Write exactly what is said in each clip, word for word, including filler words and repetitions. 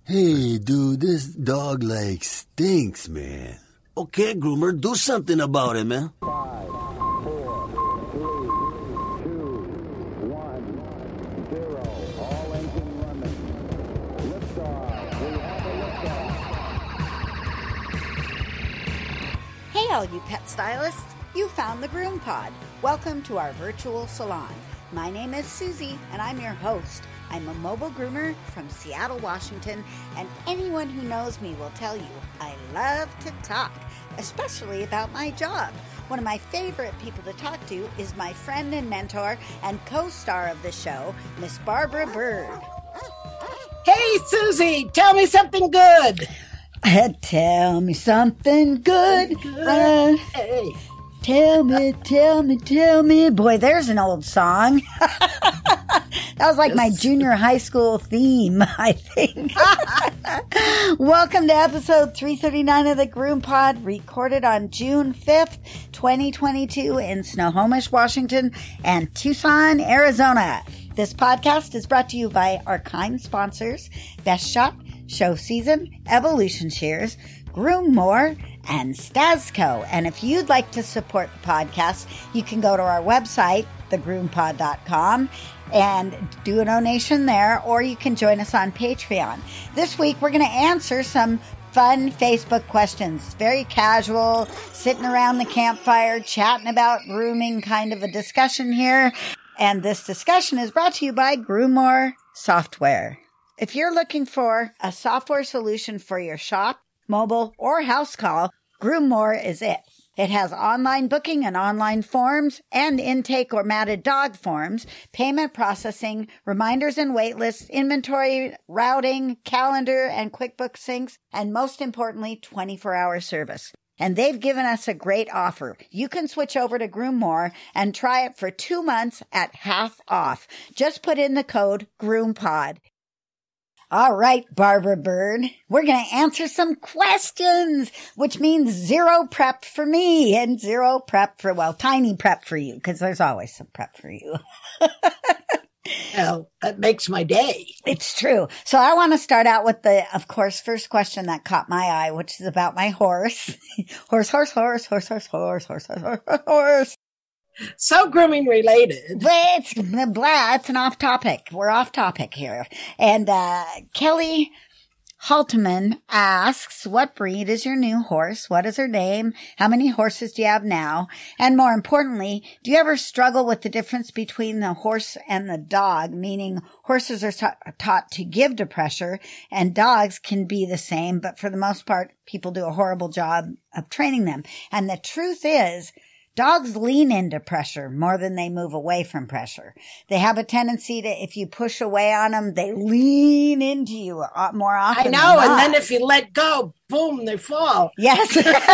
Hey, dude, this dog like stinks, man. Okay, groomer, do something about it, man. Five, four, three, two, one, zero. All engine running. Liftoff. We have a liftoff. Hey, all you pet stylists. You found the Groom Pod. Welcome to our virtual salon. My name is Susie, and I'm your host. I'm a mobile groomer from Seattle, Washington, and anyone who knows me will tell you I love to talk, especially about my job. One of my favorite people to talk to is my friend and mentor and co-star of the show, Miss Barbara Bird. Hey, Susie, tell me something good. Uh, tell me something good. Uh, Hey. Tell me, tell me, tell me. Boy, there's an old song. That was like my junior high school theme, I think. Welcome to episode three thirty-nine of the Groom Pod, recorded on June fifth, twenty twenty-two in Snohomish, Washington, and Tucson, Arizona. This podcast is brought to you by our kind sponsors, Best Shot, Show Season, Evolution Shears, Groom More, and Stasco. And if you'd like to support the podcast, you can go to our website, the groom pod dot com, and do a donation there, or you can join us on Patreon. This week, we're going to answer some fun Facebook questions. Very casual, sitting around the campfire, chatting about grooming, kind of a discussion here. And this discussion is brought to you by Groomore Software. If you're looking for a software solution for your shop, mobile, or house call, Groomore is it. It has online booking and online forms and intake or matted dog forms, payment processing, reminders and wait lists, inventory, routing, calendar, and QuickBooks syncs, and most importantly, twenty-four hour service. And they've given us a great offer. You can switch over to Groomore and try it for two months at half off. Just put in the code GroomPod. All right, Barbara Bird, we're going to answer some questions, which means zero prep for me and zero prep for, well, tiny prep for you, because there's always some prep for you. Well, that makes my day. It's true. So I want to start out with the, of course, first question that caught my eye, which is about my horse. horse, horse, horse, horse, horse, horse, horse, horse, horse, horse. So grooming related. But it's blah, it's an off topic. We're off topic here. And uh Kelly Haltman asks, what breed is your new horse? What is her name? How many horses do you have now? And more importantly, do you ever struggle with the difference between the horse and the dog? Meaning horses are ta- taught to give to pressure and dogs can be the same, but for the most part, people do a horrible job of training them. And the truth is, dogs lean into pressure more than they move away from pressure. They have a tendency to, if you push away on them, they lean into you more often. I know, than and not. then if you let go, boom, they fall. Yes.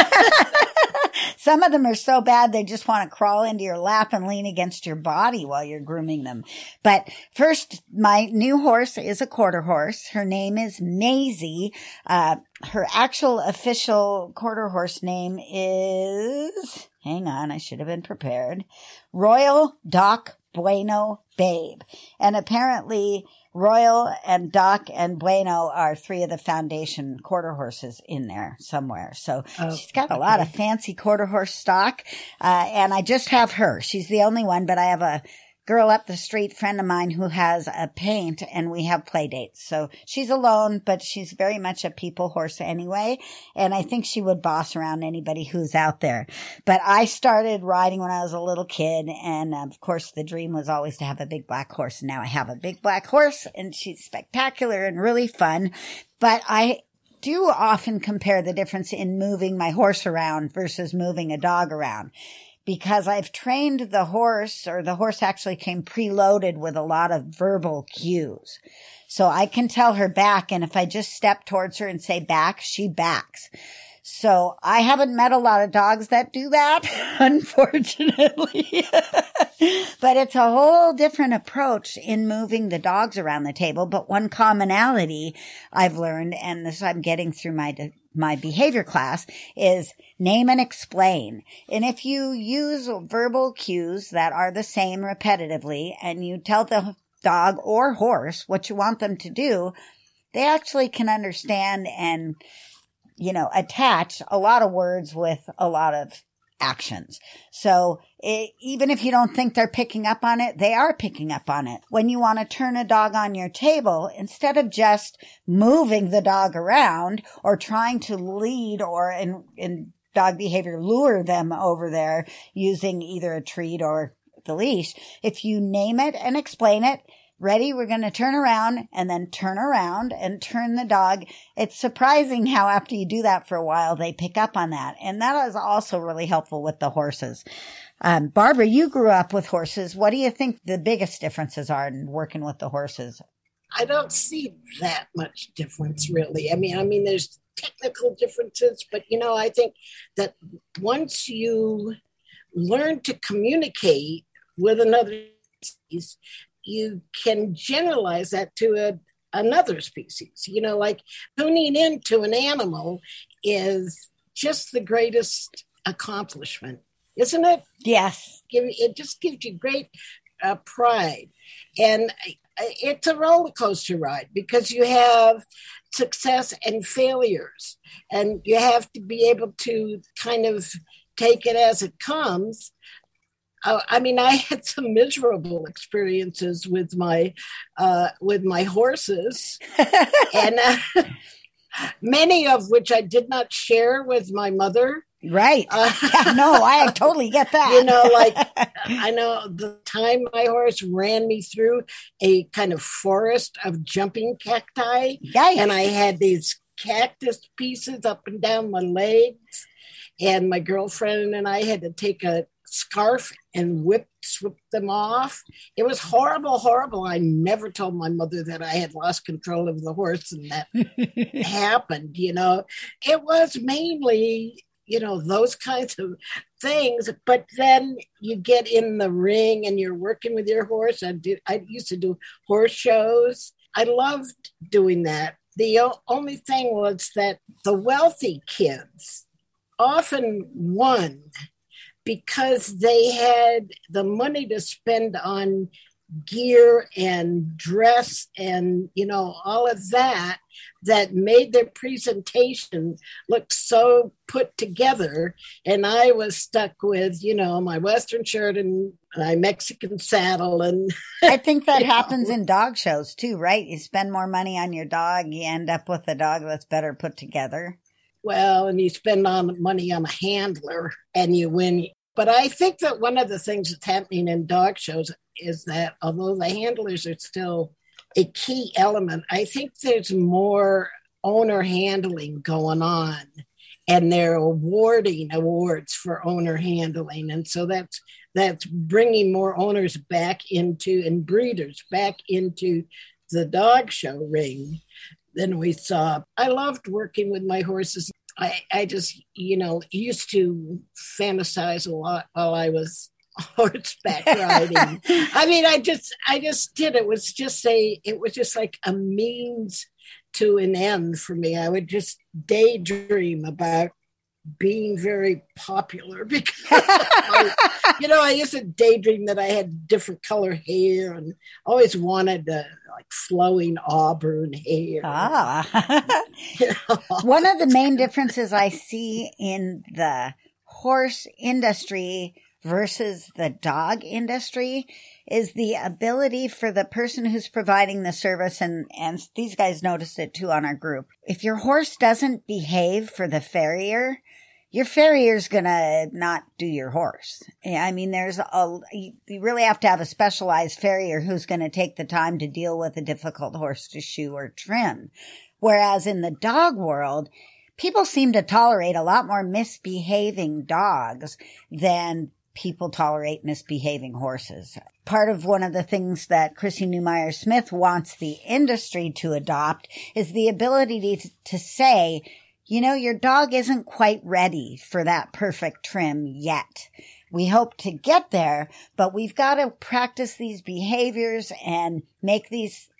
Some of them are so bad they just want to crawl into your lap and lean against your body while you're grooming them. But first, my new horse is a quarter horse. Her name is Maisie. Uh, her actual official quarter horse name is, hang on, I should have been prepared, Royal Doc Bueno Babe. And apparently Royal and Doc and Bueno are three of the foundation quarter horses in there somewhere. So Oh, she's got a okay. lot of fancy quarter horse stock. Uh, and I just have her. She's the only one, but I have a girl up the street, friend of mine, who has a paint, and we have play dates. So she's alone, but she's very much a people horse anyway. And I think she would boss around anybody who's out there. But I started riding when I was a little kid. And of course, the dream was always to have a big black horse. And now I have a big black horse, and she's spectacular and really fun. But I do often compare the difference in moving my horse around versus moving a dog around. Because I've trained the horse, or the horse actually came preloaded with a lot of verbal cues. So I can tell her back, and if I just step towards her and say back, she backs. So I haven't met a lot of dogs that do that, unfortunately. But it's a whole different approach in moving the dogs around the table. But one commonality I've learned, and this I'm getting through my my behavior class, is name and explain. And if you use verbal cues that are the same repetitively, and you tell the dog or horse what you want them to do, they actually can understand and, you know, attach a lot of words with a lot of actions. So it, even if you don't think they're picking up on it, they are picking up on it. When you want to turn a dog on your table, instead of just moving the dog around or trying to lead or in, in dog behavior, lure them over there using either a treat or the leash, if you name it and explain it, ready, we're going to turn around, and then turn around and turn the dog. It's surprising how after you do that for a while, they pick up on that. And that is also really helpful with the horses. Um, Barbara, you grew up with horses. What do you think the biggest differences are in working with the horses? I don't see that much difference, really. I mean, I mean, there's technical differences, but, you know, I think that once you learn to communicate with another species, you can generalize that to a, another species. You know, like tuning into an animal is just the greatest accomplishment, isn't it? Yes. It just gives you great uh, pride. And it's a roller coaster ride because you have success and failures, and you have to be able to kind of take it as it comes. I mean, I had some miserable experiences with my uh, with my horses, and uh, many of which I did not share with my mother. Right. Uh, yeah, no, I totally get that. You know, like I know the time my horse ran me through a kind of forest of jumping cacti, Yikes. And I had these cactus pieces up and down my legs, and my girlfriend and I had to take a scarf and whip, whip them off. It was horrible, horrible. I never told my mother that I had lost control of the horse and that happened, you know. It was mainly, you know, those kinds of things. But then you get in the ring and you're working with your horse. I did, I used to do horse shows. I loved doing that. The o- only thing was that the wealthy kids often won because they had the money to spend on gear and dress and, you know, all of that, that made their presentation look so put together. And I was stuck with, you know, my Western shirt and my Mexican saddle. And I think that happens know. in dog shows too, right? You spend more money on your dog, you end up with a dog that's better put together. Well, and you spend on money on a handler and you win. But I think that one of the things that's happening in dog shows is that although the handlers are still a key element, I think there's more owner handling going on, and they're awarding awards for owner handling. And so that's that's bringing more owners back into and breeders back into the dog show ring than we saw. I loved working with my horses. I, I just, you know, used to fantasize a lot while I was horseback riding. I mean, I just, I just did. It was just a, it was just like a means to an end for me. I would just daydream about being very popular because, I, you know, I used to daydream that I had different color hair and always wanted to, like flowing auburn hair. Ah. You know? One of the main differences I see in the horse industry versus the dog industry is the ability for the person who's providing the service, and, and these guys noticed it too on our group. If your horse doesn't behave for the farrier, your farrier's gonna not do your horse. I mean, there's a, you really have to have a specialized farrier who's gonna take the time to deal with a difficult horse to shoe or trim. Whereas in the dog world, people seem to tolerate a lot more misbehaving dogs than people tolerate misbehaving horses. Part of one of the things that Chrissy Newmeyer Smith wants the industry to adopt is the ability to, to say, you know, your dog isn't quite ready for that perfect trim yet. We hope to get there, but we've got to practice these behaviors and make these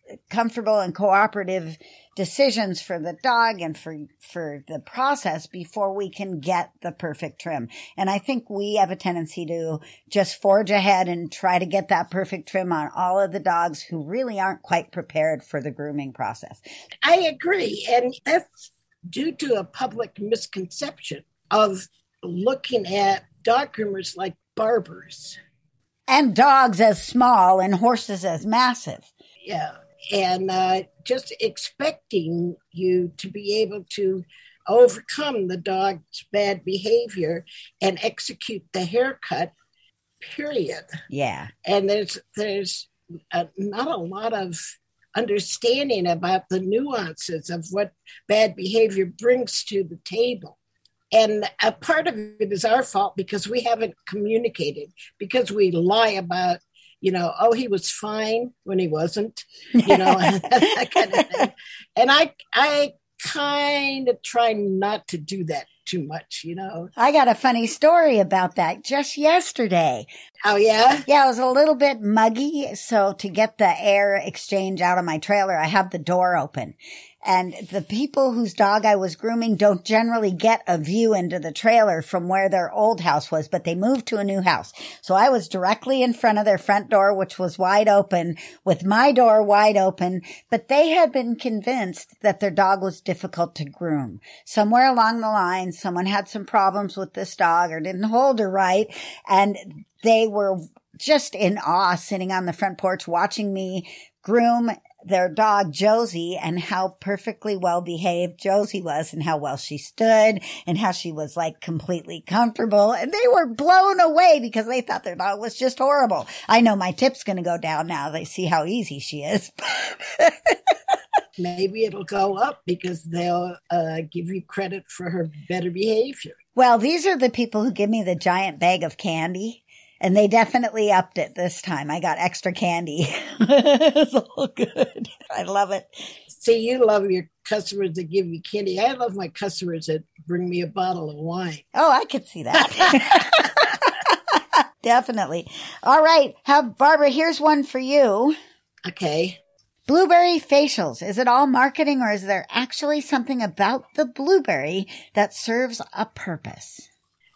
comfortable and cooperative decisions for the dog and for, for the process before we can get the perfect trim. And I think we have a tendency to just forge ahead and try to get that perfect trim on all of the dogs who really aren't quite prepared for the grooming process. I agree. And that's due to a public misconception of looking at dog groomers like barbers. And dogs as small and horses as massive. Yeah. And uh, just expecting you to be able to overcome the dog's bad behavior and execute the haircut, period. Yeah. And there's there's a, not a lot of understanding about the nuances of what bad behavior brings to the table. And a part of it is our fault because we haven't communicated, because we lie about, you know, oh, he was fine when he wasn't, you know, that kind of thing. And I, I kind of try not to do that too much, you know. I got a funny story about that just yesterday. Oh, yeah? Yeah, it was a little bit muggy. So to get the air exchange out of my trailer, I have the door open. And the people whose dog I was grooming don't generally get a view into the trailer from where their old house was, but they moved to a new house. So I was directly in front of their front door, which was wide open, with my door wide open, but they had been convinced that their dog was difficult to groom. Somewhere along the line, someone had some problems with this dog or didn't hold her right, and they were just in awe sitting on the front porch watching me groom their dog Josie and how perfectly well behaved Josie was and how well she stood and how she was like completely comfortable. And they were blown away because they thought their dog was just horrible. I know my tip's going to go down now. They see how easy she is. Maybe it'll go up because they'll uh, give you credit for her better behavior. Well, these are the people who give me the giant bag of candy. And they definitely upped it this time. I got extra candy. It's all good. I love it. See, you love your customers that give you candy. I love my customers that bring me a bottle of wine. Oh, I could see that. Definitely. All right. How, Barbara, here's one for you. Okay. Blueberry facials. Is it all marketing or is there actually something about the blueberry that serves a purpose?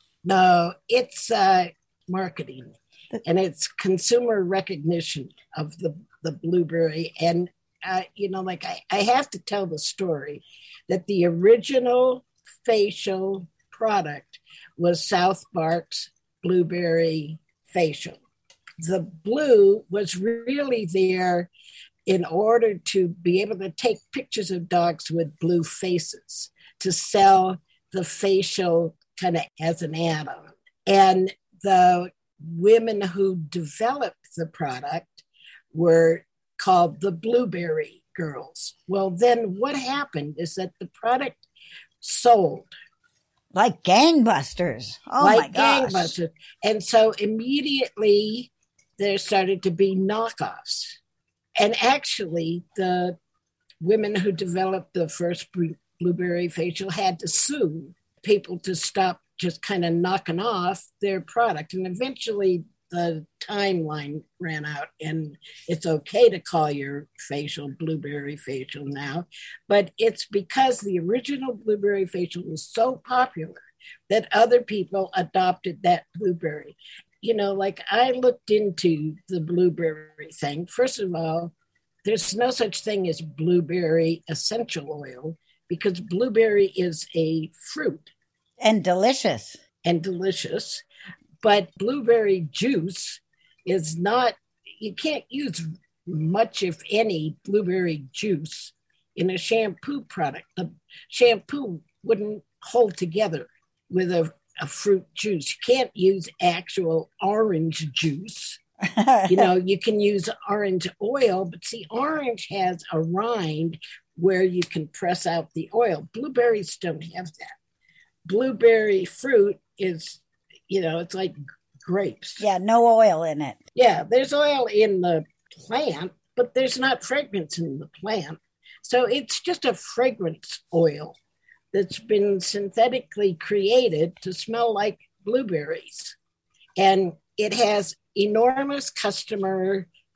No, it's... uh marketing, and it's consumer recognition of the, the blueberry. And, uh, you know, like I, I have to tell the story that the original facial product was South Park's blueberry facial. The blue was really there in order to be able to take pictures of dogs with blue faces to sell the facial kind of as an add-on. And the women who developed the product were called the Blueberry Girls. Well, then what happened is that the product sold. Like gangbusters. Oh, like my gosh. gangbusters. And so immediately there started to be knockoffs. And actually, the women who developed the first blueberry facial had to sue people to stop just kind of knocking off their product. And eventually the timeline ran out and it's okay to call your facial blueberry facial now. But it's because the original blueberry facial was so popular that other people adopted that blueberry. You know, like I looked into the blueberry thing. First of all, there's no such thing as blueberry essential oil because blueberry is a fruit. And delicious. And delicious. But blueberry juice is not, you can't use much, if any, blueberry juice in a shampoo product. The shampoo wouldn't hold together with a, a fruit juice. You can't use actual orange juice. You know, you can use orange oil, but see, orange has a rind where you can press out the oil. Blueberries don't have that. Blueberry fruit is, you know, it's like grapes. Yeah, no oil in it. Yeah, there's oil in the plant, but there's not fragrance in the plant. So it's just a fragrance oil that's been synthetically created to smell like blueberries. And it has enormous customer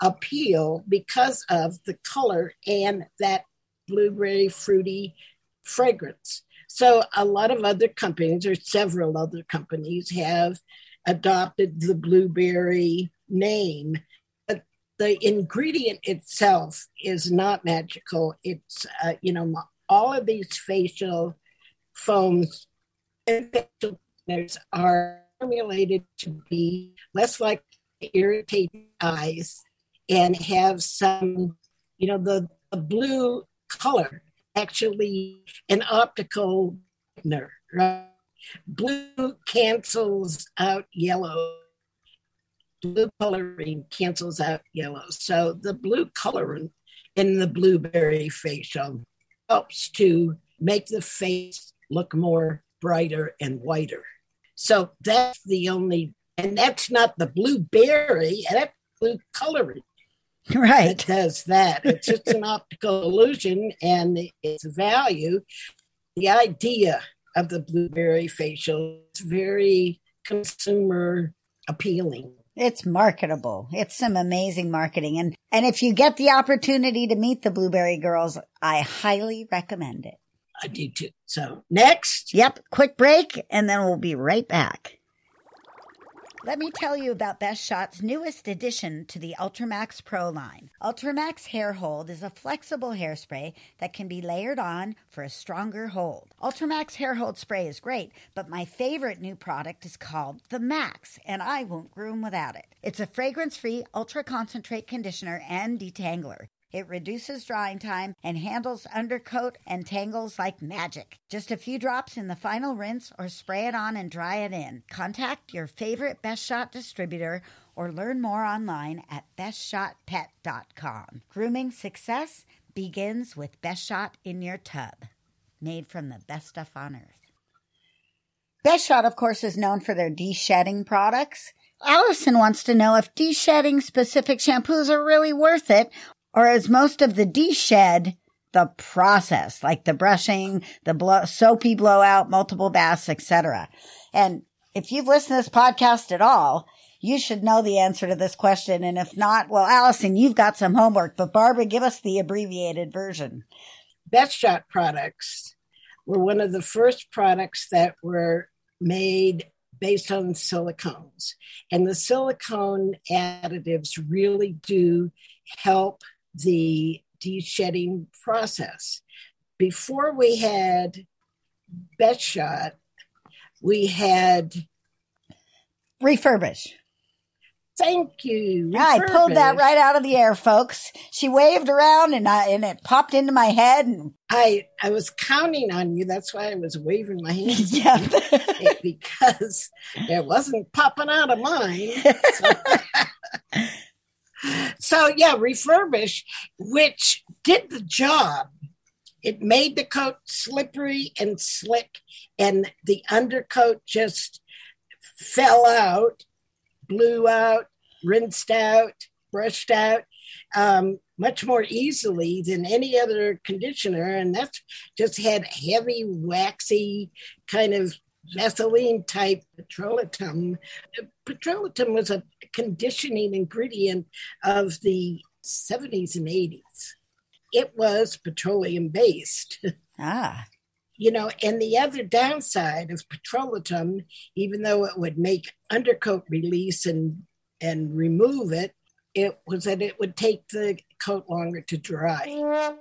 appeal because of the color and that blueberry fruity fragrance. So a lot of other companies, or several other companies, have adopted the blueberry name. But the ingredient itself is not magical. It's, uh, you know, all of these facial foams and facial cleaners are formulated to be less likely to irritate eyes and have some, you know, the, the blue color, actually an optical thickener, right? Blue cancels out yellow. Blue coloring cancels out yellow. So the blue coloring in the blueberry facial helps to make the face look more brighter and whiter. So that's the only, and that's not the blueberry, that's blue coloring. Right. It does that. It's just an optical illusion, and its value, the idea of the blueberry facial is very consumer appealing. It's marketable. It's some amazing marketing. And, and if you get the opportunity to meet the Blueberry Girls, I highly recommend it. I do too. So next. Yep. Quick break, and then we'll be right back. Let me tell you about Best Shot's newest addition to the Ultramax Pro line. Ultramax Hair Hold is a flexible hairspray that can be layered on for a stronger hold. Ultramax Hair Hold Spray is great, but my favorite new product is called the Max, and I won't groom without it. It's a fragrance-free ultra-concentrate conditioner and detangler. It reduces drying time and handles undercoat and tangles like magic. Just a few drops in the final rinse or spray it on and dry it in. Contact your favorite Best Shot distributor or learn more online at best shot pet dot com. Grooming success begins with Best Shot in your tub. Made from the best stuff on earth. Best Shot, of course, is known for their de-shedding products. Allison wants to know if de-shedding specific shampoos are really worth it, or is most of the de-shed the process, like the brushing, the blow, soapy blowout, multiple baths, et cetera? And if you've listened to this podcast at all, you should know the answer to this question. And if not, well, Allison, you've got some homework. But Barbara, give us the abbreviated version. Best Shot products were one of the first products that were made based on silicones. And the silicone additives really do help the de-shedding process. Before we had Best Shot, we had Refurbish. Thank you. I pulled that Refurbish. right out of the air, folks. She waved around and I, and it popped into my head. And I I was counting on you. That's why I was waving my hands. yeah. Because it wasn't popping out of mine. So. So, yeah, Refurbish, which did the job. It made the coat slippery and slick, and the undercoat just fell out, blew out, rinsed out, brushed out um, much more easily than any other conditioner. And that's just had heavy, waxy kind of Vaseline type petrolatum. Petrolatum was a conditioning ingredient of the seventies and eighties. It was petroleum based. Ah. You know, and the other downside of petrolatum, even though it would make undercoat release and and remove it, it was that it would take the coat longer to dry.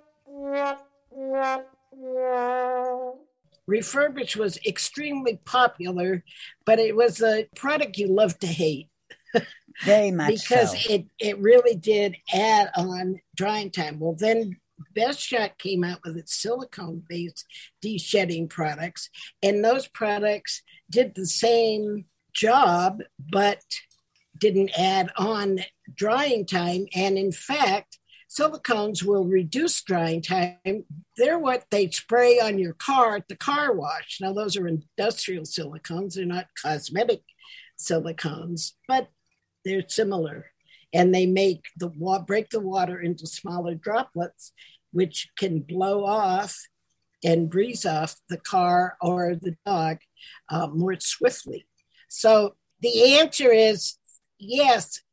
Refurbish was extremely popular, but it was a product you love to hate. Very much because so. it, it really did add on drying time. Well, then Best Shot came out with its silicone-based de-shedding products, and those products did the same job, but didn't add on drying time. And in fact, silicones will reduce drying time. They're what they spray on your car at the car wash. Now, those are industrial silicones. They're not cosmetic silicones, but they're similar. And they make the wa- break the water into smaller droplets, which can blow off and breeze off the car or the dog uh, more swiftly. So the answer is yes,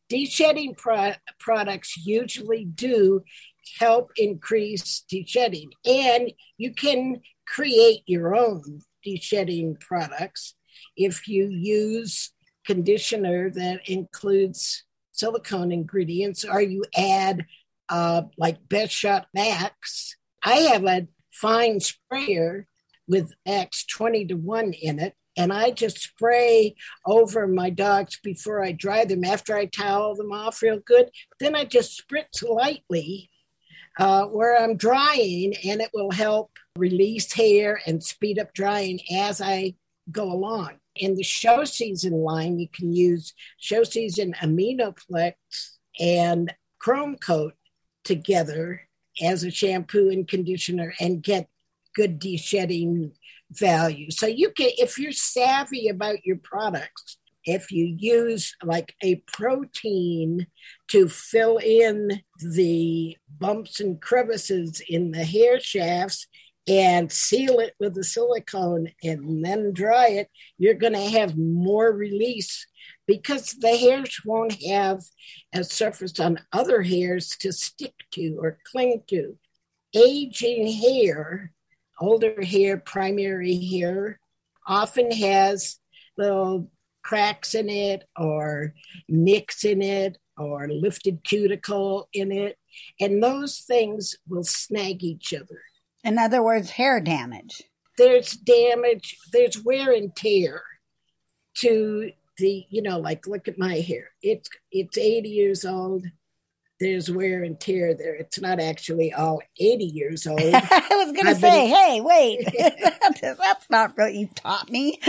De-shedding pro- products usually do help increase de-shedding. And you can create your own de-shedding products if you use conditioner that includes silicone ingredients, or you add uh, like Best Shot Max. I have a fine sprayer with Max twenty to one in it, and I just spray over my dogs before I dry them, after I towel them off real good. Then I just spritz lightly uh, where I'm drying, and it will help release hair and speed up drying as I go along. In the show season line, you can use show season Aminoplex and Chrome Coat together as a shampoo and conditioner and get good de-shedding value. So you can, if you're savvy about your products, if you use like a protein to fill in the bumps and crevices in the hair shafts and seal it with the silicone and then dry it, you're going to have more release because the hairs won't have a surface on other hairs to stick to or cling to. Aging hair, older hair, primary hair, often has little cracks in it or nicks in it or lifted cuticle in it, and those things will snag each other. In other words, hair damage. There's damage, there's wear and tear to the, you know, like look at my hair. It's it's eighty years old. There's wear and tear there. It's not actually all eighty years old. I was going to say, been... hey, wait, that's not what you taught me.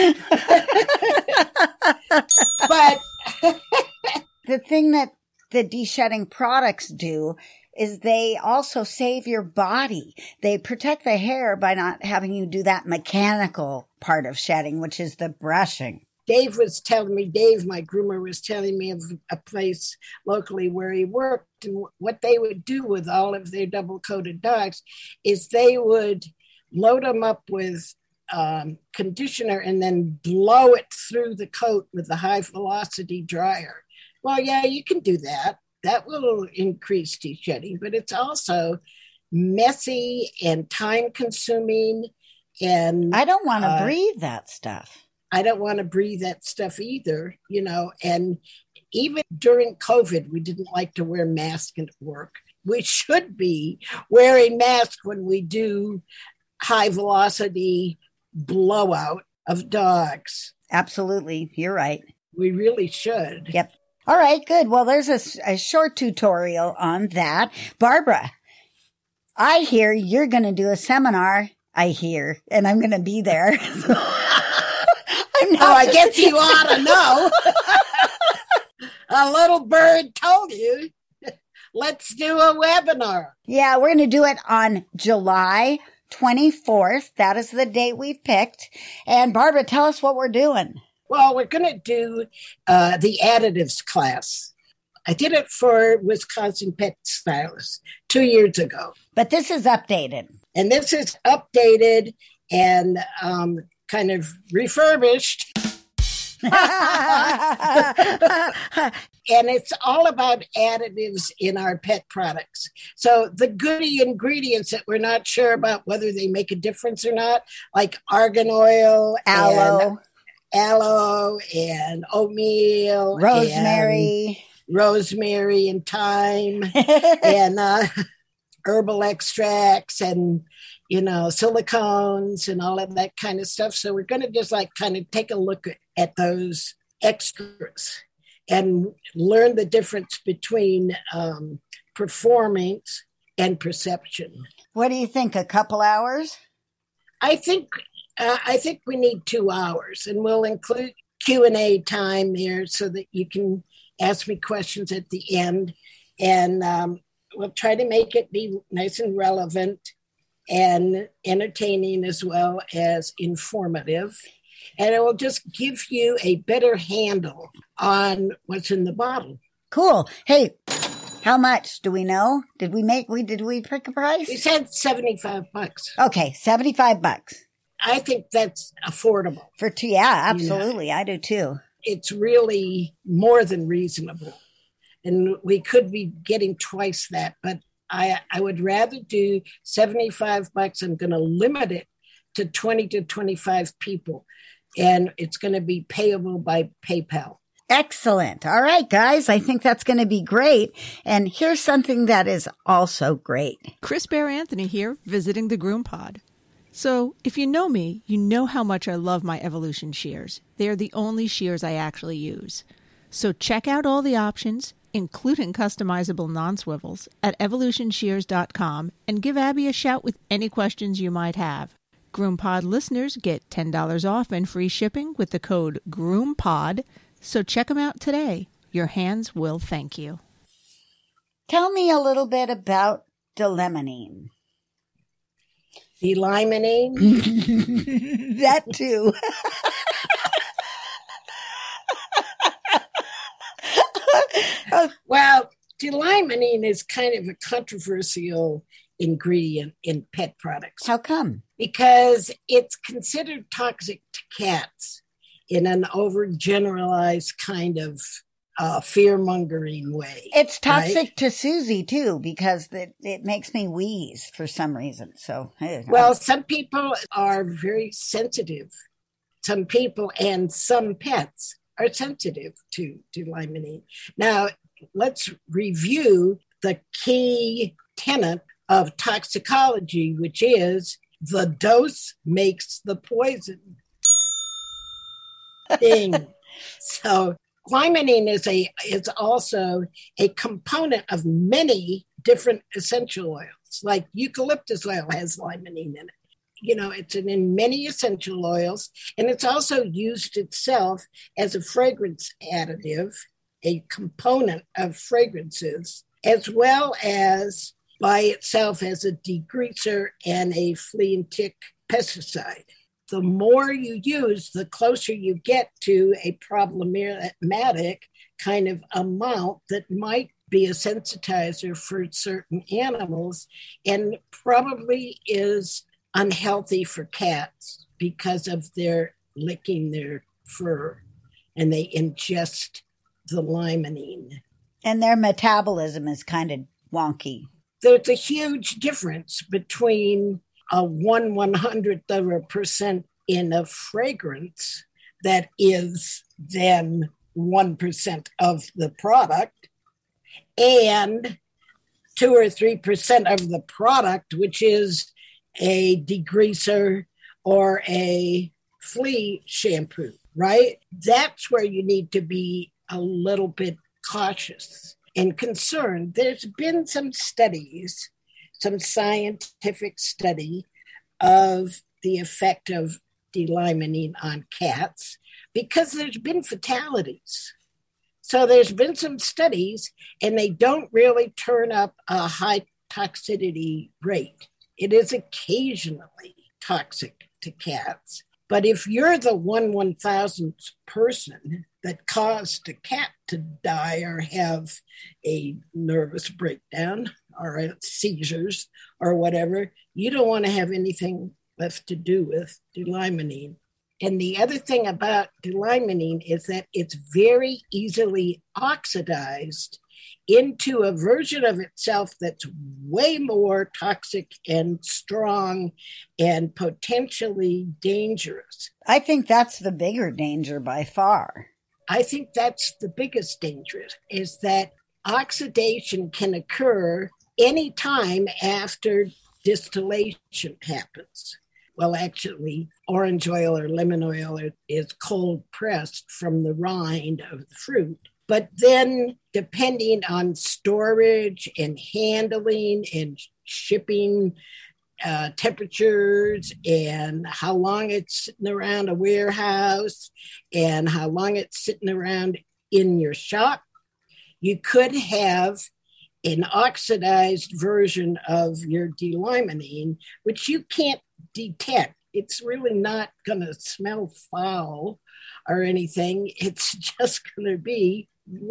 But the thing that the de-shedding products do is they also save your body. They protect the hair by not having you do that mechanical part of shedding, which is the brushing. Dave was telling me, Dave, my groomer, was telling me of a place locally where he worked, and what they would do with all of their double-coated dogs is they would load them up with um, conditioner and then blow it through the coat with the high-velocity dryer. Well, yeah, you can do that. That will increase de-shedding, but it's also messy and time-consuming. And I don't want to uh, breathe that stuff. I don't want to breathe that stuff either, you know. And even during COVID, we didn't like to wear masks at work. We should be wearing masks when we do high-velocity blowout of dogs. Absolutely. You're right. We really should. Yep. All right, good. Well, there's a, a short tutorial on that. Barbara, I hear you're going to do a seminar, I hear, and I'm going to be there. So I'm not oh, I guess you ought to know. A little bird told you. Let's do a webinar. Yeah, we're going to do it on July twenty-fourth. That is the date we've picked. And Barbara, tell us what we're doing. Well, we're going to do uh, the additives class. I did it for Wisconsin Pet Stylists two years ago. But this is updated. And this is updated and um, kind of refurbished. And it's all about additives in our pet products. So the goody ingredients that we're not sure about whether they make a difference or not, like argan oil, aloe. And aloe and oatmeal, rosemary, and rosemary and thyme, and uh, herbal extracts, and you know silicones and all of that kind of stuff. So we're going to just like kind of take a look at, at those extras and learn the difference between um, performance and perception. What do you think? A couple hours? I think. Uh, I think we need two hours, and we'll include Q and A time there so that you can ask me questions at the end. And um, we'll try to make it be nice and relevant and entertaining as well as informative. And it will just give you a better handle on what's in the bottle. Cool. Hey, how much do we know? Did we make, we did we pick a price? We said seventy-five bucks. Okay, seventy-five bucks. I think that's affordable. For two, yeah, absolutely. You know, I do too. It's really more than reasonable. And we could be getting twice that, but I, I would rather do seventy-five bucks. I'm going to limit it to twenty to twenty-five people, and it's going to be payable by PayPal. Excellent. All right, guys. I think that's going to be great. And here's something that is also great. Chris Bear Anthony here, visiting the Groom Pod. So, if you know me, you know how much I love my Evolution shears. They are the only shears I actually use. So check out all the options, including customizable non-swivels, at evolution shears dot com and give Abby a shout with any questions you might have. GroomPod listeners get ten dollars off and free shipping with the code GroomPod, so check them out today. Your hands will thank you. Tell me a little bit about D-limonene. D-limonene? That too. Well, D-limonene is kind of a controversial ingredient in pet products. How come? Because it's considered toxic to cats in an overgeneralized kind of uh, fear-mongering way. It's toxic right? to Susie, too, because it, it makes me wheeze for some reason. So, hey, well, some people are very sensitive. Some people and some pets are sensitive to, to limonene. Now, let's review the key tenet of toxicology, which is the dose makes the poison. Ding. So limonene is a is also a component of many different essential oils. Like eucalyptus oil has limonene in it. You know, it's in many essential oils, and it's also used itself as a fragrance additive, a component of fragrances, as well as by itself as a degreaser and a flea and tick pesticide. The more you use, the closer you get to a problematic kind of amount that might be a sensitizer for certain animals and probably is unhealthy for cats because of their licking their fur and they ingest the limonene. And their metabolism is kind of wonky. There's a huge difference between a one one hundredth of a percent in a fragrance that is then one percent of the product and two or three percent of the product, which is a degreaser or a flea shampoo, right? That's where you need to be a little bit cautious and concerned. There's been some studies, some scientific study of the effect of D-limonene on cats because there's been fatalities. So there's been some studies and they don't really turn up a high toxicity rate. It is occasionally toxic to cats. But if you're the one one thousandth person that caused a cat to die or have a nervous breakdown or seizures or whatever, you don't want to have anything left to do with D-limonene. And the other thing about D-limonene is that it's very easily oxidized into a version of itself that's way more toxic and strong and potentially dangerous. I think that's the bigger danger by far. I think that's the biggest danger, is that oxidation can occur anytime after distillation happens. Well, actually, orange oil or lemon oil is cold pressed from the rind of the fruit. But then depending on storage and handling and shipping uh, temperatures and how long it's sitting around a warehouse and how long it's sitting around in your shop, you could have an oxidized version of your D-limonene, which you can't detect. It's really not going to smell foul or anything. It's just going to be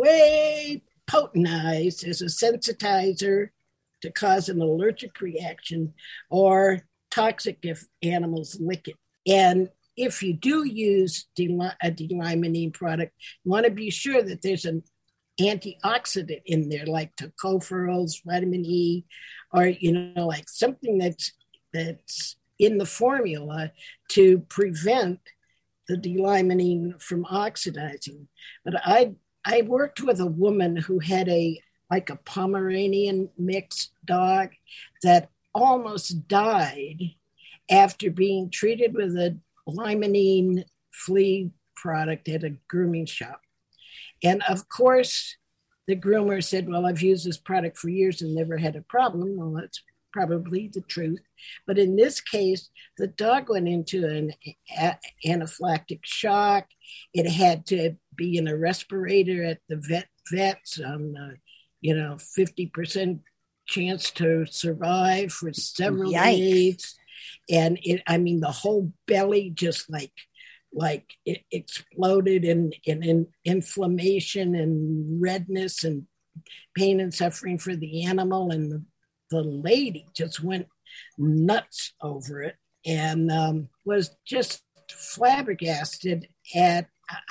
way potentized as a sensitizer to cause an allergic reaction or toxic if animals lick it. And if you do use a D-limonene product, you want to be sure that there's an antioxidant in there, like tocopherols, vitamin E, or, you know, like something that's that's in the formula to prevent the D-limonene from oxidizing. But I I worked with a woman who had a like a Pomeranian mixed dog that almost died after being treated with a limonene flea product at a grooming shop. And of course, the groomer said, well, I've used this product for years and never had a problem. Well, that's probably the truth. But in this case, the dog went into an a- anaphylactic shock. It had to be in a respirator at the vet vets on, uh, you know, fifty percent chance to survive for several Yikes. days. And it, I mean, the whole belly just like, like it exploded in, in, in inflammation and redness and pain and suffering for the animal. And the, the lady just went nuts over it and um, was just flabbergasted at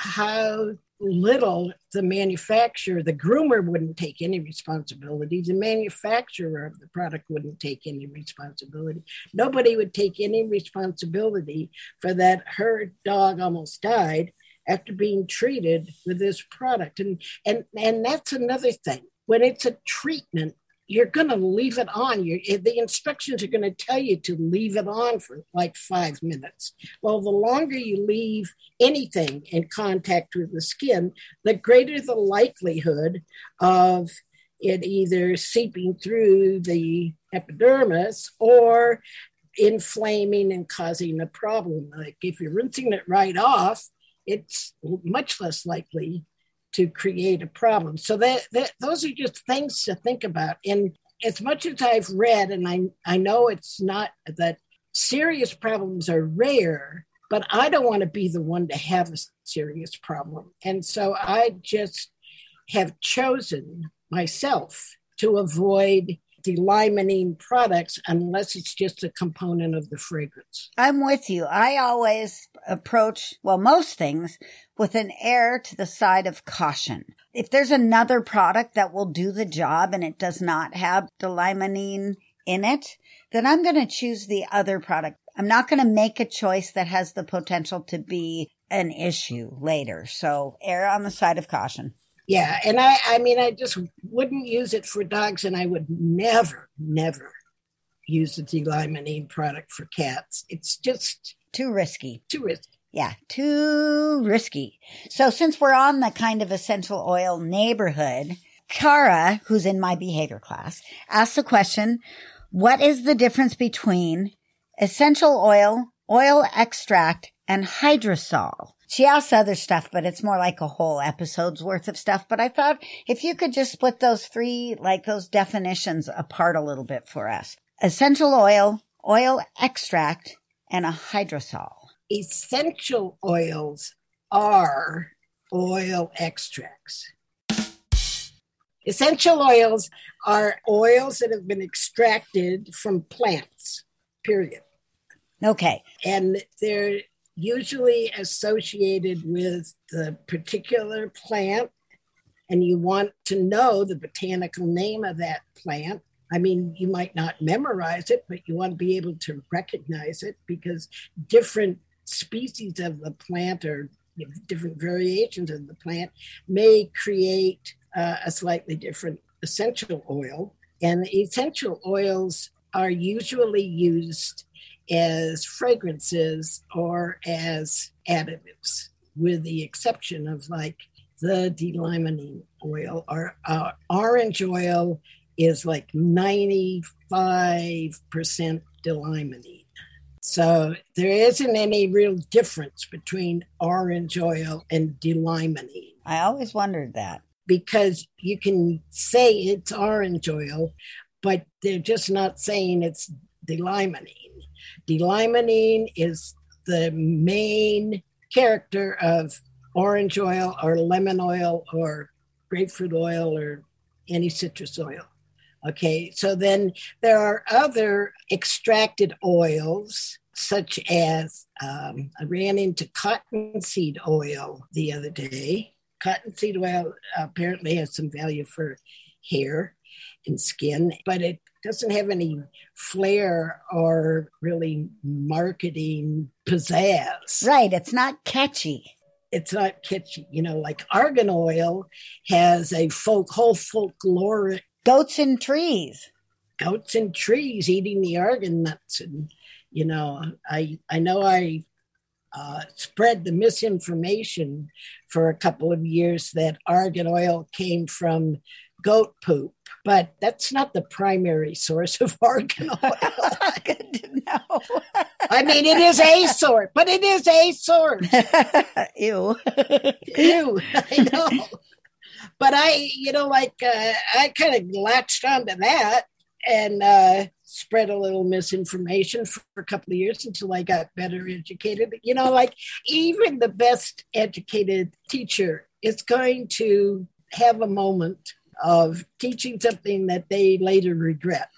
how little the manufacturer, the groomer wouldn't take any responsibility. The manufacturer of the product wouldn't take any responsibility. Nobody would take any responsibility for that. Her dog almost died after being treated with this product. And, and, and that's another thing. When it's a treatment, you're going to leave it on. You're, the instructions are going to tell you to leave it on for like five minutes. Well, the longer you leave anything in contact with the skin, the greater the likelihood of it either seeping through the epidermis or inflaming and causing a problem. Like if you're rinsing it right off, it's much less likely to create a problem. So that, that those are just things to think about. And as much as I've read, and I, I know it's not that serious problems are rare, but I don't want to be the one to have a serious problem. And so I just have chosen myself to avoid D-limonene products unless it's just a component of the fragrance. I'm with you. I always approach, well, most things with an air to the side of caution. If there's another product that will do the job and it does not have D-limonene in it, then I'm going to choose the other product. I'm not going to make a choice that has the potential to be an issue later. So err on the side of caution. Yeah, and I, I mean, I just wouldn't use it for dogs, and I would never, never use a D-limonene product for cats. It's just Too risky. too risky. Yeah, too risky. So since we're on the kind of essential oil neighborhood, Cara, who's in my behavior class, asked the question, what is the difference between essential oil, oil extract, and hydrosol? She asked other stuff, but it's more like a whole episode's worth of stuff. But I thought if you could just split those three, like those definitions apart a little bit for us. Essential oil, oil extract, and a hydrosol. Essential oils are oil extracts. Essential oils are oils that have been extracted from plants, period. Okay. And they're usually associated with the particular plant, and you want to know the botanical name of that plant. I mean, you might not memorize it, but you want to be able to recognize it because different species of the plant or different variations of the plant may create uh, a slightly different essential oil. And essential oils are usually used as fragrances or as additives, with the exception of like the D-limonene oil or uh, orange oil is like ninety-five percent D-limonene. So there isn't any real difference between orange oil and D-limonene. I always wondered that. Because you can say it's orange oil, but they're just not saying it's D-limonene. D-limonene is the main character of orange oil or lemon oil or grapefruit oil or any citrus oil. Okay, so then there are other extracted oils, such as um, I ran into cottonseed oil the other day, cottonseed oil apparently has some value for hair and skin, but it doesn't have any flair or really marketing pizzazz. Right. It's not catchy. It's not kitschy. You know, like argan oil has a folk, whole folkloric Goats and trees. goats and trees eating the argan nuts. And, you know, I, I know I uh, spread the misinformation for a couple of years that argan oil came from goat poop, but that's not the primary source of argan oil. Good to know. I mean, it is a source, but it is a source. Ew. Ew, I know. But I, you know, like uh, I kind of latched onto that and uh, spread a little misinformation for a couple of years until I got better educated. You know, like even the best educated teacher is going to have a moment of teaching something that they later regret.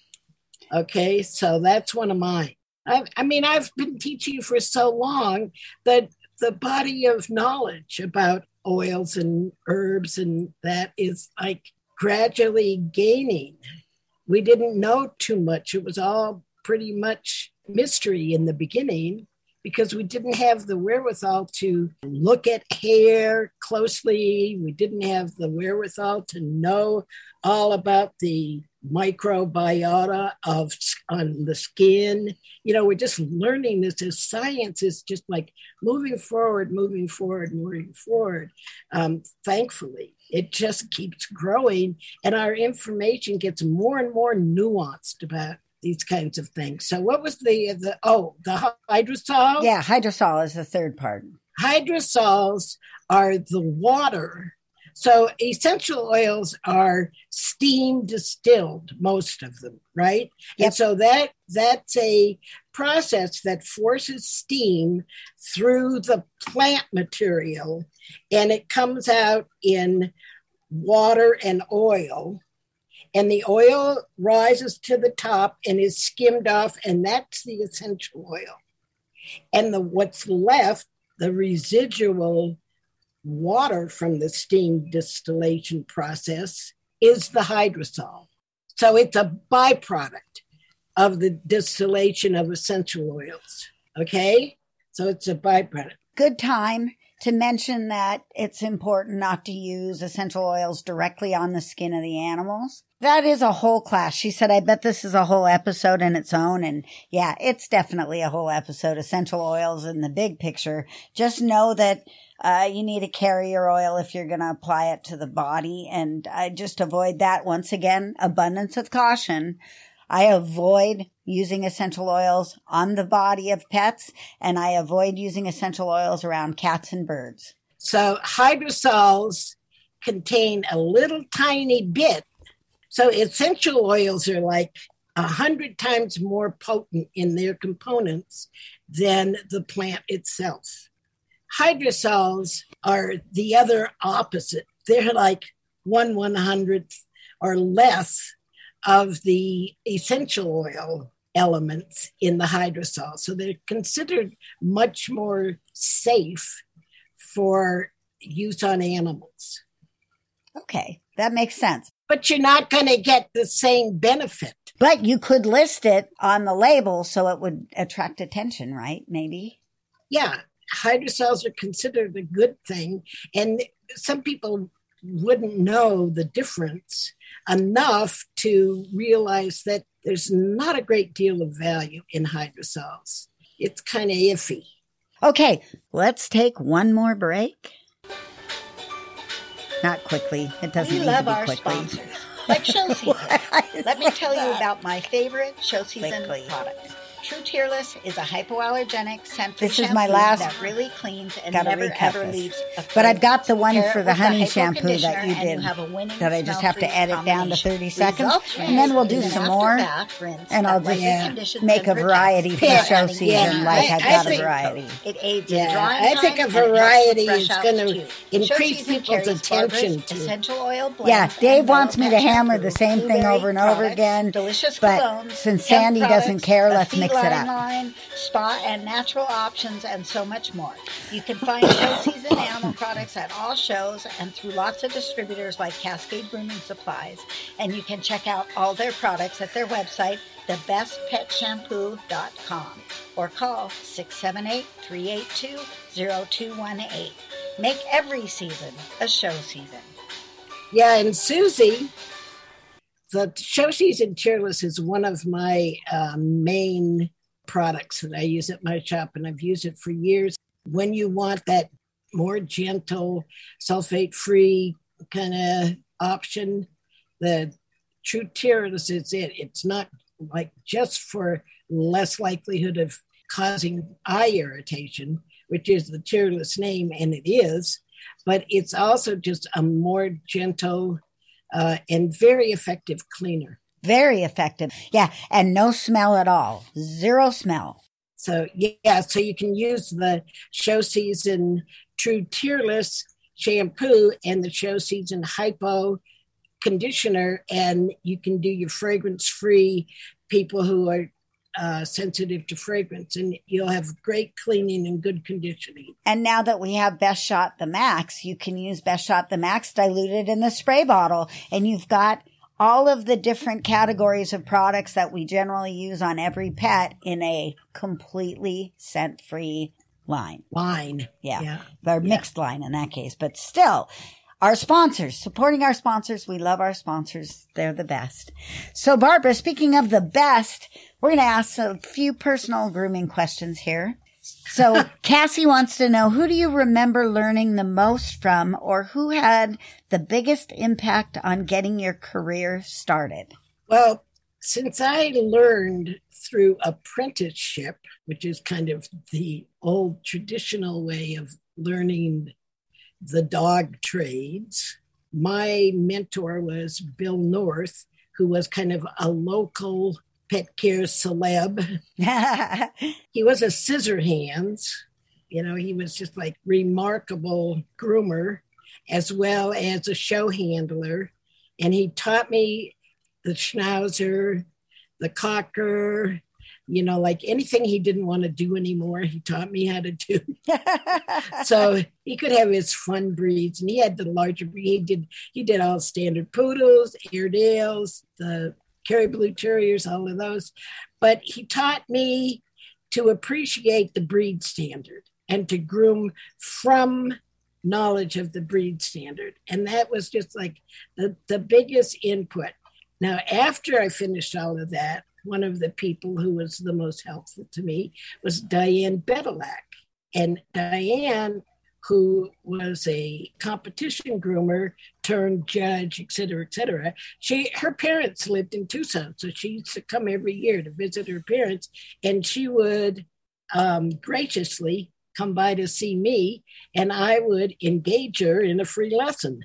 Okay, so that's one of mine. I, I mean, I've been teaching for so long that the body of knowledge about oils and herbs and that is like gradually gaining. We didn't know too much. It was all pretty much mystery in the beginning because we didn't have the wherewithal to look at hair closely. We didn't have the wherewithal to know all about the microbiota of on the skin. You know, we're just learning this as science is just like moving forward, moving forward, moving forward. Um, thankfully, it just keeps growing and our information gets more and more nuanced about these kinds of things. So what was the, the oh, the hydrosol? Yeah, hydrosol is the third part. Hydrosols are the water. So essential oils are steam distilled, most of them, right? Yep. And so that that's a process that forces steam through the plant material, and it comes out in water and oil. And the oil rises to the top and is skimmed off, and that's the essential oil. And the what's left, the residual water from the steam distillation process, is the hydrosol. So it's a byproduct of the distillation of essential oils. Okay? So it's a byproduct. Good time to mention that it's important not to use essential oils directly on the skin of the animals. That is a whole class. She said, I bet this is a whole episode in its own. And yeah, it's definitely a whole episode. Essential oils in the big picture. Just know that uh, you need a carrier oil if you're going to apply it to the body. And I just avoid that. Once again, abundance of caution. I avoid using essential oils on the body of pets, and I avoid using essential oils around cats and birds. So hydrosols contain a little tiny bit. So essential oils are like a hundred times more potent in their components than the plant itself. Hydrosols are the other opposite. They're like one one hundredth or less of the essential oil elements in the hydrosol. So they're considered much more safe for use on animals. Okay, that makes sense. But you're not going to get the same benefit. But you could list it on the label so it would attract attention, right? Maybe. Yeah, hydrosols are considered a good thing. And some people wouldn't know the difference enough to realize that there's not a great deal of value in hydrosols. It's kind of iffy. Okay, let's take one more break. Not quickly. It doesn't We need love to be our quickly. sponsors, like Show Season. Let me tell you about my favorite Show Season Quickly. product. True Tearless is a hypoallergenic scent-free This is shampoo my last- that really cleans and Gotta never recut ever this. leaves a But I've got the one Pair for it the with honey hypo shampoo that conditioner you and did, have a winning that I just have to smell-free edit down to combination. thirty seconds, Results and then we'll do range some in more, after-bath rinse and I'll that just lightly conditions make a and variety for Yeah, the show adding season yeah, like I- I've I got a think- variety. It aids in Yeah, drying I think time a and it helps variety with fresh is outs, gonna too. increase Show Season people's carries attention Barbara's to- essential oil blends Yeah, and Dave mellow wants me to pet hammer shampoo, the same thing blueberry over and over products, again, delicious but colognes, since hemp Sandy products, doesn't care, a let's mix mix it feline up. line, spa and natural options, and so much more. You can find show season animal products at all shows and through lots of distributors like Cascade Grooming Supplies. And you can check out all their products at their website, the best pet shampoo dot com, or call six seven eight, three eight two, zero two one eight. Make every season a show season. Yeah, and Susie, the show season Tearless is one of my uh, main products that I use at my shop, and I've used it for years. When you want that more gentle, sulfate-free kind of option, the True Tearless is it. It's not like just for less likelihood of causing eye irritation, which is the Tearless name, and it is, but it's also just a more gentle uh, and very effective cleaner. Very effective. Yeah. And no smell at all. Zero smell. So, yeah, so you can use the show season True Tearless shampoo and the show season Hypo conditioner, and you can do your fragrance-free people who are uh, sensitive to fragrance, and you'll have great cleaning and good conditioning. And now that we have Best Shot the Max, you can use Best Shot the Max diluted in the spray bottle, and you've got all of the different categories of products that we generally use on every pet in a completely scent-free line. Line. Yeah. Yeah. Or mixed yeah. line in that case. But still, our sponsors, supporting our sponsors. We love our sponsors. They're the best. So, Barbara, speaking of the best, we're going to ask a few personal grooming questions here. So Cassie wants to know, who do you remember learning the most from, or who had the biggest impact on getting your career started? Well, since I learned through apprenticeship, which is kind of the old traditional way of learning the dog trades, my mentor was Bill North, who was kind of a local pet care celeb. He was a scissor hands. You know, he was just like remarkable groomer as well as a show handler. And he taught me the schnauzer, the cocker, you know, like anything he didn't want to do anymore, he taught me how to do. So he could have his fun breeds, and he had the larger breed. He did, he did all standard poodles, Airedales, the Kerry Blue Terriers, all of those. But he taught me to appreciate the breed standard and to groom from knowledge of the breed standard. And that was just like the, the biggest input. Now, after I finished all of that, one of the people who was the most helpful to me was Diane Bedelac. And Diane, who was a competition groomer turned judge, et cetera, et cetera. She, her parents lived in Tucson, so she used to come every year to visit her parents, and she would um, graciously come by to see me, and I would engage her in a free lesson.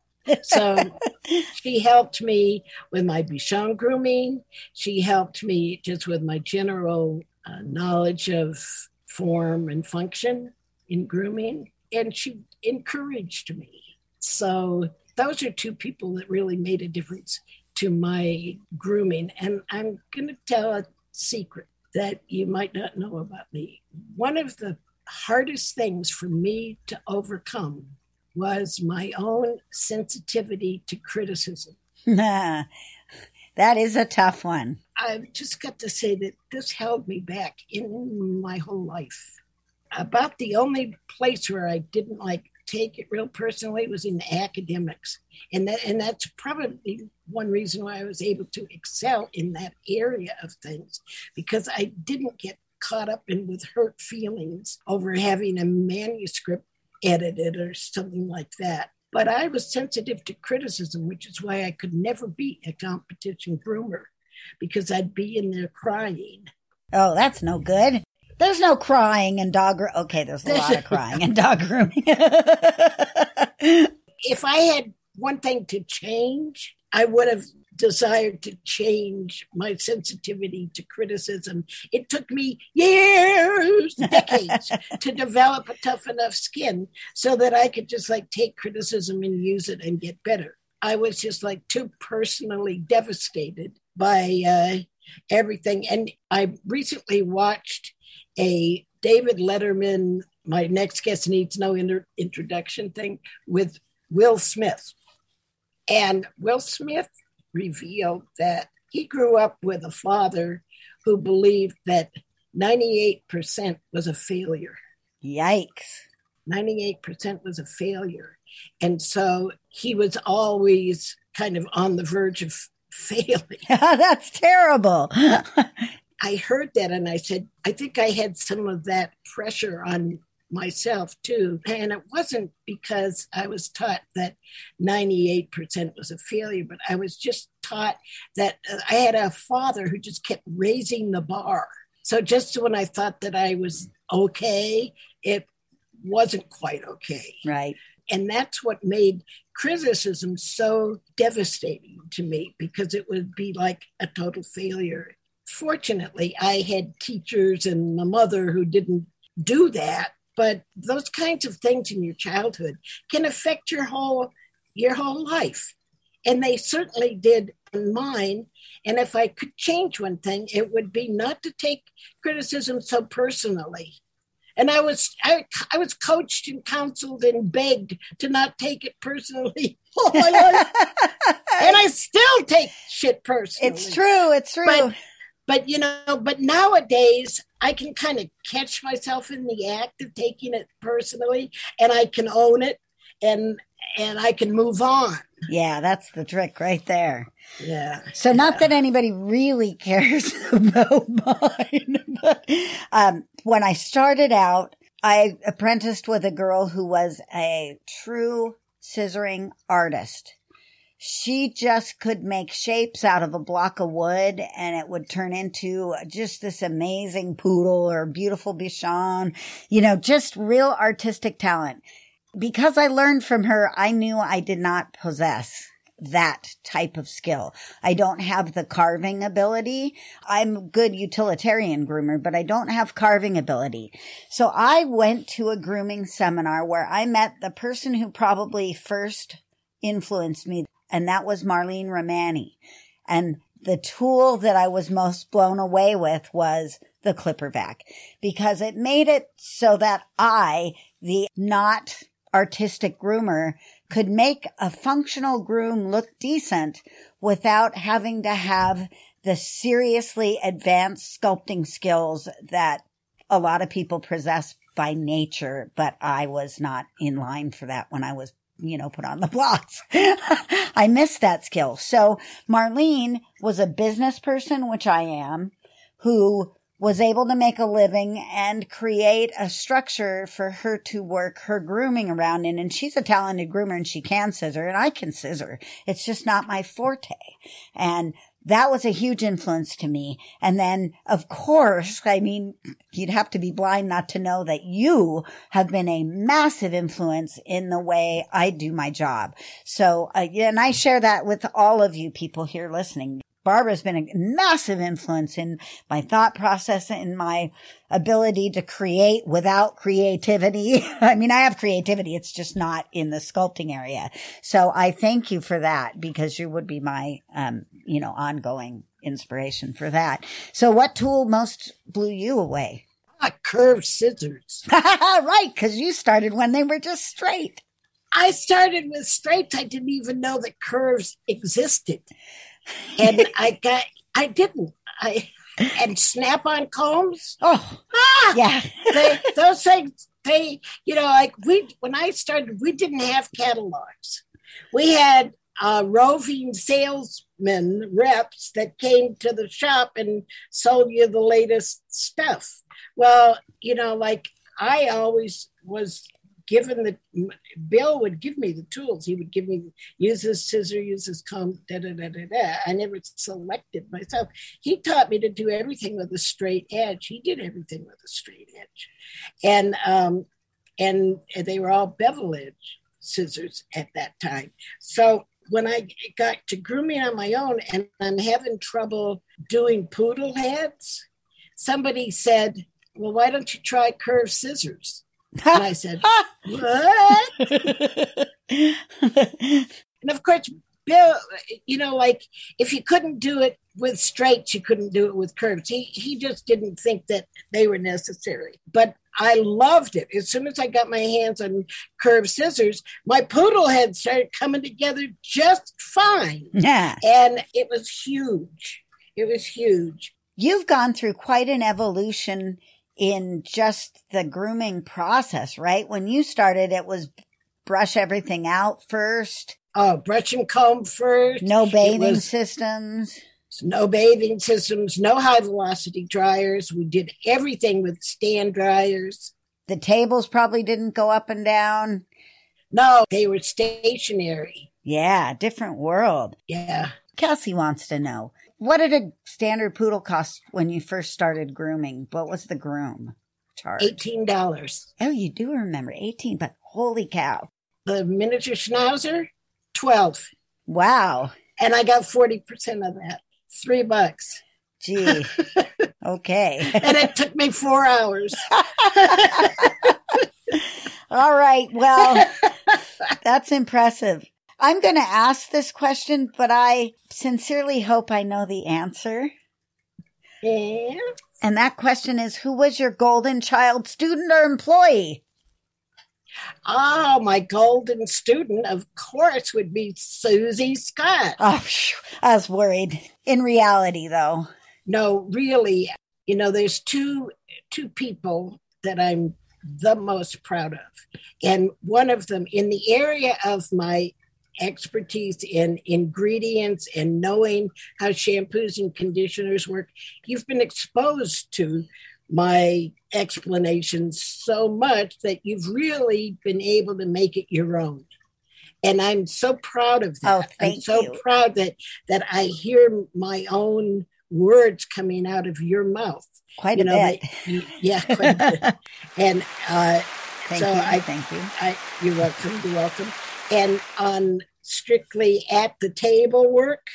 So she helped me with my Bichon grooming. She helped me just with my general uh, knowledge of form and function in grooming. And she encouraged me. So those are two people that really made a difference to my grooming. And I'm going to tell a secret that you might not know about me. One of the hardest things for me to overcome was my own sensitivity to criticism. That is a tough one. I've just got to say that this held me back in my whole life. About the only place where I didn't like take it real personally was in academics. And that, and that's probably one reason why I was able to excel in that area of things, because I didn't get caught up in with hurt feelings over having a manuscript edited or something like that. But I was sensitive to criticism, which is why I could never be a competition groomer, because I'd be in there crying. Oh, that's no good. There's no crying in dog grooming. Okay, there's a lot of crying in dog grooming. If I had one thing to change, I would have desired to change my sensitivity to criticism. It took me years, decades to develop a tough enough skin so that I could just like take criticism and use it and get better. I was just like too personally devastated by uh, everything. And I recently watched a David Letterman, My Next Guest Needs No inter- Introduction thing with Will Smith. And Will Smith revealed that he grew up with a father who believed that ninety-eight percent was a failure. Yikes. ninety-eight percent was a failure. And so he was always kind of on the verge of failing. That's terrible. I heard that and I said, I think I had some of that pressure on myself too. And it wasn't because I was taught that ninety-eight percent was a failure, but I was just taught that I had a father who just kept raising the bar. So just when I thought that I was okay, it wasn't quite okay. Right. And that's what made criticism so devastating to me, because it would be like a total failure. Fortunately, I had teachers and a mother who didn't do that, but those kinds of things in your childhood can affect your whole your whole life. And they certainly did in mine. And if I could change one thing, it would be not to take criticism so personally. And I was I, I was coached and counseled and begged to not take it personally all my life. And I still take shit personally. It's true. It's true. But, but, you know, but nowadays I can kind of catch myself in the act of taking it personally, and I can own it, and and I can move on. Yeah, that's the trick right there. Yeah. So not yeah. that anybody really cares about mine, but um, when I started out, I apprenticed with a girl who was a true scissoring artist. She just could make shapes out of a block of wood, and it would turn into just this amazing poodle or beautiful Bichon, you know, just real artistic talent. Because I learned from her, I knew I did not possess that type of skill. I don't have the carving ability. I'm a good utilitarian groomer, but I don't have carving ability. So I went to a grooming seminar where I met the person who probably first influenced me, and that was Marlene Romani. And the tool that I was most blown away with was the clipper vac, because it made it so that I, the not artistic groomer, could make a functional groom look decent without having to have the seriously advanced sculpting skills that a lot of people possess by nature, but I was not in line for that when I was, you know, put on the blocks. I missed that skill. So Marlene was a business person, which I am, who was able to make a living and create a structure for her to work her grooming around in. And she's a talented groomer, and she can scissor, and I can scissor. It's just not my forte. And that was a huge influence to me. And then, of course, I mean, you'd have to be blind not to know that you have been a massive influence in the way I do my job. So, uh, and I share that with all of you people here listening. Barbara's been a massive influence in my thought process and my ability to create without creativity. I mean, I have creativity. It's just not in the sculpting area. So I thank you for that, because you would be my, um, you know, ongoing inspiration for that. So what tool most blew you away? Ah, curved scissors. Right, because you started when they were just straight. I started with straights. I didn't even know that curves existed. And I got, I didn't. I and snap-on combs. Oh, ah, yeah. they, those things. They, you know, like we when I started, we didn't have catalogs. We had uh, roving salesmen, reps that came to the shop and sold you the latest stuff. Well, you know, like I always was given the, Bill would give me the tools. He would give me, use this scissor, use this comb, da, da, da, da, da. I never selected myself. He taught me to do everything with a straight edge. He did everything with a straight edge. And, um, and they were all bevel edge scissors at that time. So when I got to grooming on my own and I'm having trouble doing poodle heads, somebody said, well, why don't you try curved scissors? And I said, what? And of course, Bill, you know, like if you couldn't do it with straights, you couldn't do it with curves. He he just didn't think that they were necessary. But I loved it. As soon as I got my hands on curved scissors, my poodle head started coming together just fine. Yeah. And it was huge. It was huge. You've gone through quite an evolution in just the grooming process, right? When you started, it was brush everything out first. Oh, brush and comb first. No bathing was, systems. No bathing systems, no high velocity dryers. We did everything with stand dryers. The tables probably didn't go up and down. No, they were stationary. Yeah, different world. Yeah. Kelsey wants to know, what did a standard poodle cost when you first started grooming? What was the groom charge? eighteen dollars. Oh, you do remember eighteen, but holy cow. The miniature schnauzer, twelve. Wow. And I got forty percent of that. Three bucks. Gee. Okay. And it took me four hours. All right. Well, that's impressive. I'm going to ask this question, but I sincerely hope I know the answer. Yeah. And that question is, who was your golden child, student or employee? Oh, my golden student, of course, would be Susie Scott. Oh, phew, I was worried. In reality, though. No, really, you know, there's two two people that I'm the most proud of. And one of them, in the area of my expertise in ingredients and knowing how shampoos and conditioners work, you've been exposed to my explanations so much that you've really been able to make it your own. And I'm so proud of that. Oh, thank I'm so you. proud that that I hear my own words coming out of your mouth. Quite you a know, bit. that you, yeah, quite a bit. And uh, Thank so you. I Thank you. I, you're welcome. You're welcome. And on strictly at the table work,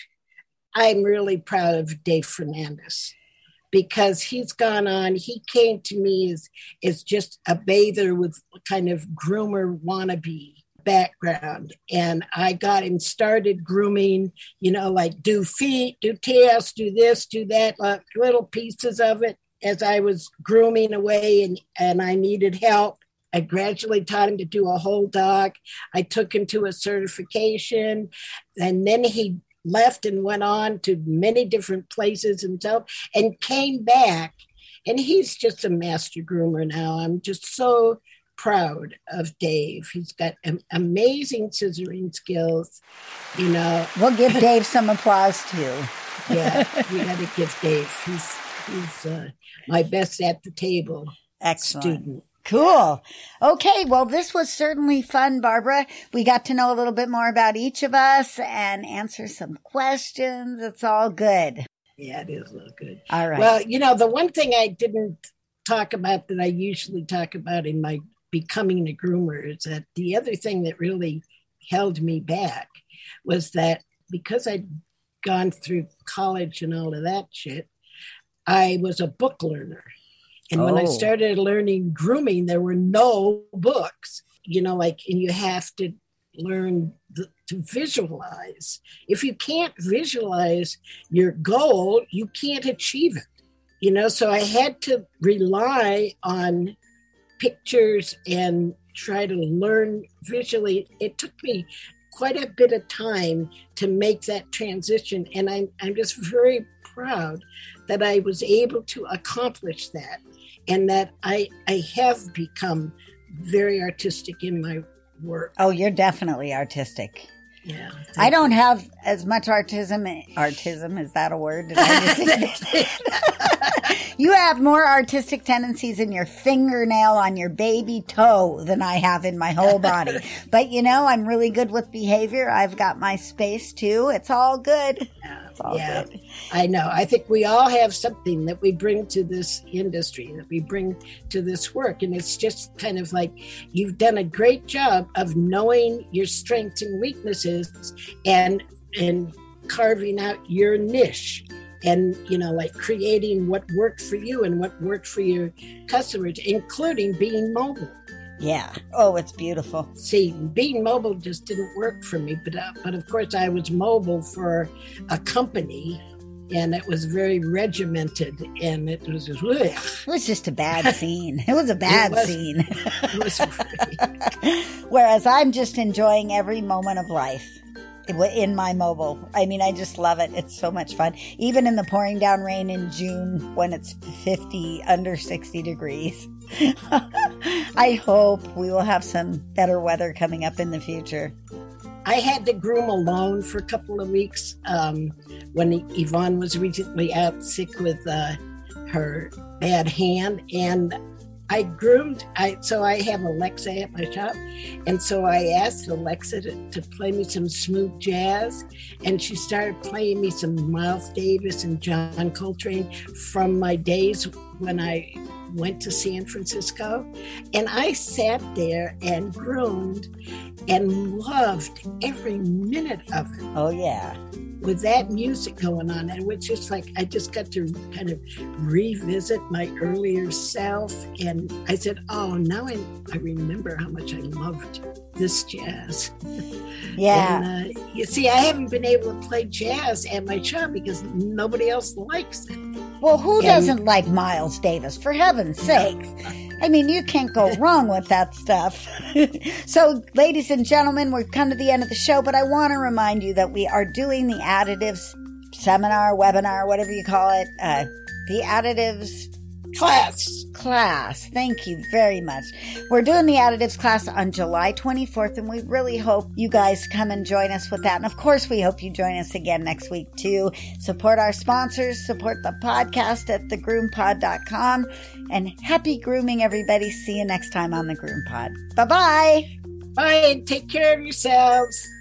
I'm really proud of Dave Fernandez. Because he's gone on, he came to me as, as just a bather with kind of groomer wannabe background. And I got him started grooming, you know, like do feet, do tails, do this, do that, like little pieces of it as I was grooming away and, and I needed help. I gradually taught him to do a whole dog. I took him to a certification and then he left and went on to many different places himself and came back. And he's just a master groomer now. I'm just so proud of Dave. He's got am- amazing scissoring skills, you know. We'll give Dave some applause too. Yeah, you got to give Dave. He's, he's uh, my best at the table Excellent. student. Cool. Okay, well, this was certainly fun, Barbara. We got to know a little bit more about each of us and answer some questions. It's all good. Yeah, it is real good. All right. Well, you know, the one thing I didn't talk about that I usually talk about in my becoming a groomer is that the other thing that really held me back was that because I'd gone through college and all of that shit, I was a book learner. And when I Oh. started learning grooming, there were no books, you know, like, and you have to learn the, to visualize. If you can't visualize your goal, you can't achieve it, you know, so I had to rely on pictures and try to learn visually. It took me quite a bit of time to make that transition. And I'm, I'm just very proud that I was able to accomplish that. And that I I have become very artistic in my work. Oh, you're definitely artistic. Yeah. I don't have as much artism. Artism, is that a word? Did I just say that? You have more artistic tendencies in your fingernail on your baby toe than I have in my whole body. But, you know, I'm really good with behavior. I've got my space, too. It's all good. It's all yeah, good. I know. I think we all have something that we bring to this industry, that we bring to this work. And it's just kind of like you've done a great job of knowing your strengths and weaknesses and and carving out your niche. And, you know, like creating what worked for you and what worked for your customers, including being mobile. Yeah. Oh, it's beautiful. See, being mobile just didn't work for me, but uh, but of course I was mobile for a company, and it was very regimented, and it was just, ugh. It was just a bad scene. It was a bad It was- scene. It was really- Whereas I'm just enjoying every moment of life in my mobile. I mean, I just love it. It's so much fun. Even in the pouring down rain in June when it's fifty, under sixty degrees. I hope we will have some better weather coming up in the future. I had to groom alone for a couple of weeks um, when Yvonne was recently out sick with uh, her bad hand, and I groomed. I so I have Alexa at my shop, and so I asked Alexa to, to play me some smooth jazz, and she started playing me some Miles Davis and John Coltrane from my days when I went to San Francisco, and I sat there and groomed and loved every minute of it Oh, yeah. with that music going on. And it was just like I just got to kind of revisit my earlier self, and I said, oh, now I, I remember how much I loved this jazz. Yeah. And uh, you see, I haven't been able to play jazz at my shop because nobody else likes it. Well, who And- doesn't like Miles Davis, for heaven's sakes? I mean, you can't go wrong with that stuff. So, ladies and gentlemen, we've come to the end of the show, but I want to remind you that we are doing the Additives seminar, webinar, whatever you call it, uh, the Additives Class. class. Thank you very much. We're doing the Additives class on July twenty-fourth, and we really hope you guys come and join us with that. And of course, we hope you join us again next week too. Support our sponsors, support the podcast at the groom pod dot com, and happy grooming, everybody. See you next time on the Groom Pod. Bye-bye. Bye, and take care of yourselves.